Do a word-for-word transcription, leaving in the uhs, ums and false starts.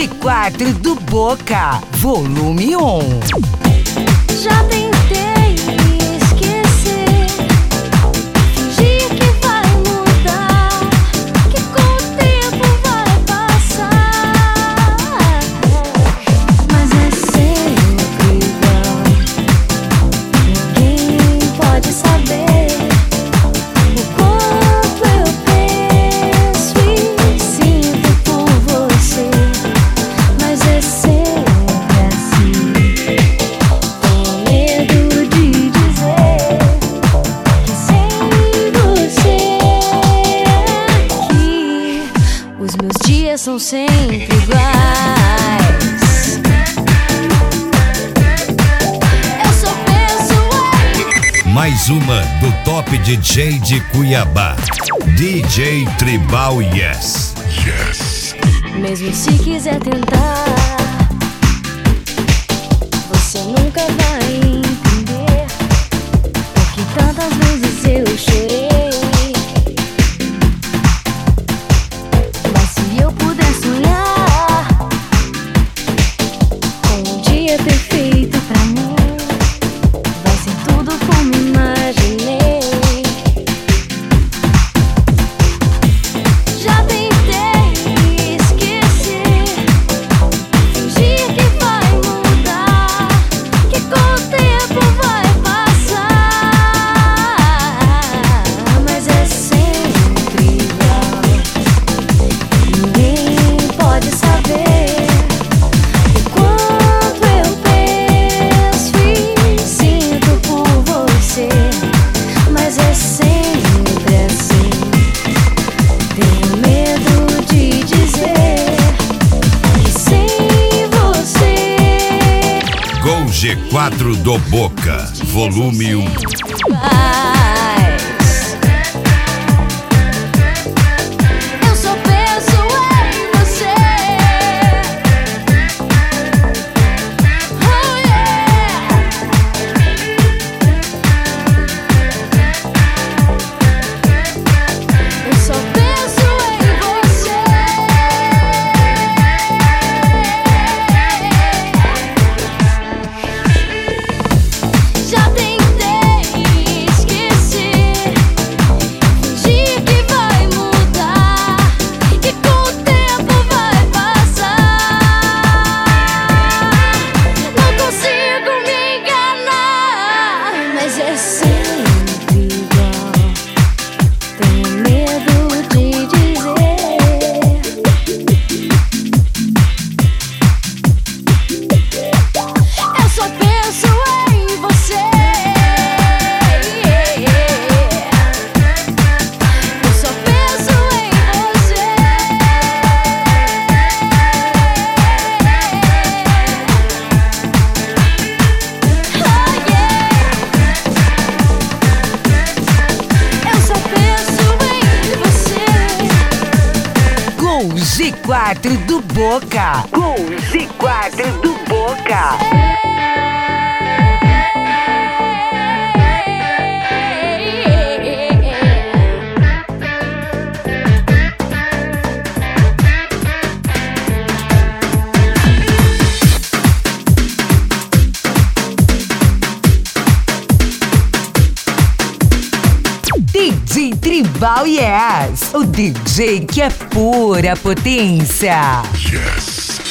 G quatro do Boca, volume um. Já tentei esquecer, fingir que vai mudar, que com o tempo vai passar, mas é sempre igual. Ninguém pode saber o quanto eu penso e sinto por você, mas é sempre assim. Tenho medo de dizer que sem você aqui os meus dias são sempre iguais. Eu só penso em Mais uma do Top D J de Cuiabá, D J Tribal Yes. mesmo se quiser tentar, você nunca vai entender porque tantas vezes eu chorei. Mas se eu puder sonhar com um dia perfeito pra mim, vai ser tudo como imaginei. Já tentei esquecer, fingir que vai mudar, que com o tempo vai passar, mas é sempre igual. Ninguém pode saber o quanto eu penso e sinto por você, mas é sempre assim. Tenho medo de dizer que sem você Gol G quatro do Boca, volume um. iguais. Eu só penso em você. Oh yeah. Eu só penso em você. Já tentei esquecer, fingir que vai mudar, que com o tempo vai passar. Não consigo me enganar, mas é sempre igual. Tenho medo de dizer. Eu só penso em você. Eu só penso em você. Oh yeah. Eu só penso em você. Gol G quatro do Boca, Gol G quatro do Boca. D J Tribal Yes, o D J que é pura potência. Yes.